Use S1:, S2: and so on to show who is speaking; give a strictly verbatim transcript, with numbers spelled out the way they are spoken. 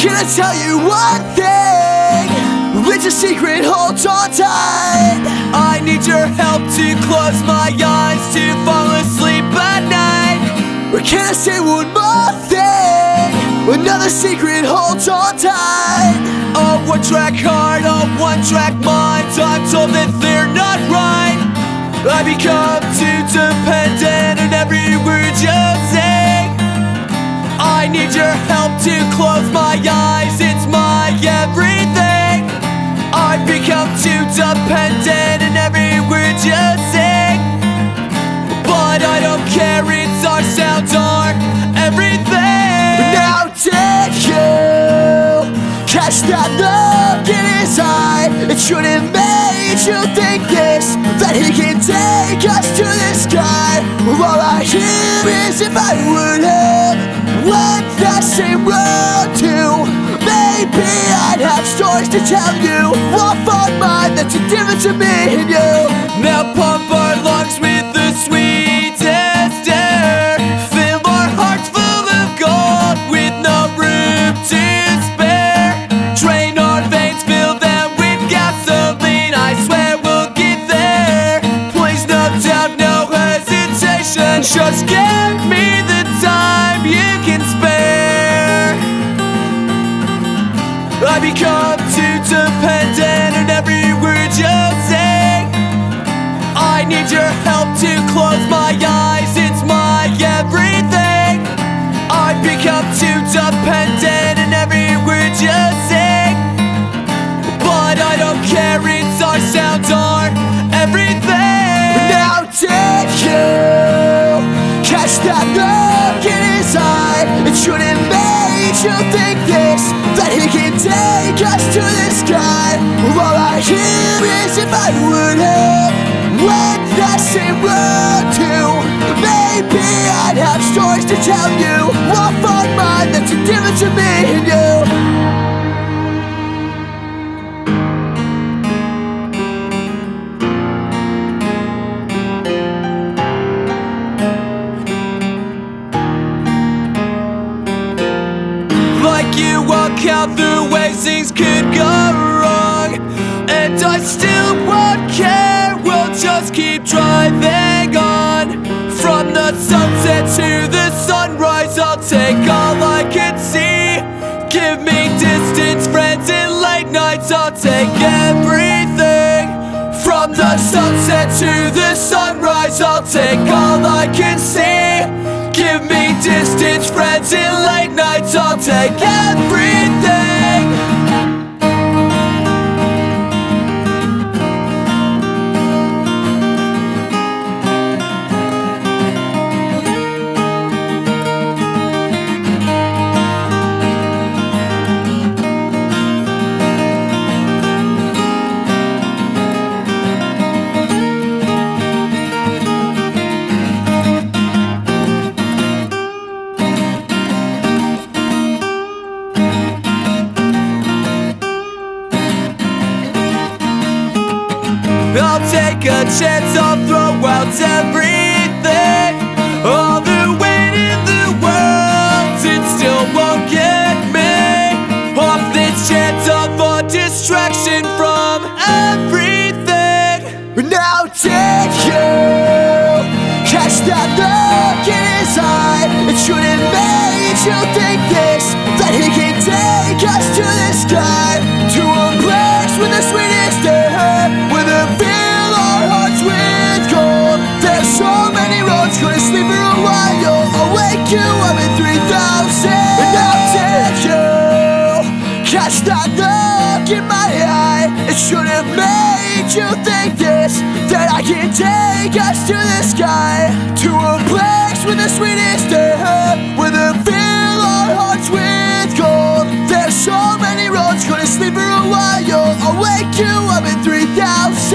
S1: Can I tell you one thing? It's a secret, hold on tight. I need your help to close my eyes, to fall asleep at night. Or can I say one more thing? Another secret, hold on tight. A one-track heart, a one-track mind. I'm told that they're not right. I become too dependent on every word you say. I need your help to close my eyes, it's my everything. I've become too dependent on every word you say. But I don't care, it's our sound, our everything. Now did you catch that look in his eye? It should have made you think this, that he can take us to the sky. All I hear is if I would have went the same road too, maybe I'd have stories to tell you. Off on mine, that's a difference in me and you. Now pump our lungs with the sweetest air, fill our hearts full of gold with no room to spare. Drain our veins, fill them with gasoline, I swear we'll get there. Please no doubt, no hesitation, just give me the time you can spare. I become too dependent on every word you say. I need your help to close my eyes, it's my everything. I've become too dependent on every word you say. But I don't care, it's our sound, our everything. Now did you catch that look in his eye? It should have made you think this, that he can take us to the sky. All I hear is if I would have went the same road too, maybe I'd have stories to tell you. Off on mine, that's a difference in me and you. You walk out the ways things could go wrong, and I still won't care, we'll just keep driving on. From the sunset to the sunrise, I'll take all I can see. Give me distance, friends, and late nights, I'll take everything. From the sunset to the sunrise, I'll take all I can see. Give me distance, friends, and late nights, I'll take everything. I'll take a chance, I'll throw out everything. All the weight in the world, it still won't get me off this chance of a distraction from everything. Now did you catch that look in his eye? It should have made you think this, that he can take us to the sky, to a place with the sweetest air, with a fill our hearts with gold. There's so many roads, couldn't sleep for a while. I'll wake you up in three thousand. And now did you catch that look in my eye? It should have made you think this, that I can take us to the sky, to a place with the sweetest air, with a fill our hearts with gold. There's so many roads, couldn't sleep for a while. I'll wake you up in three thousand.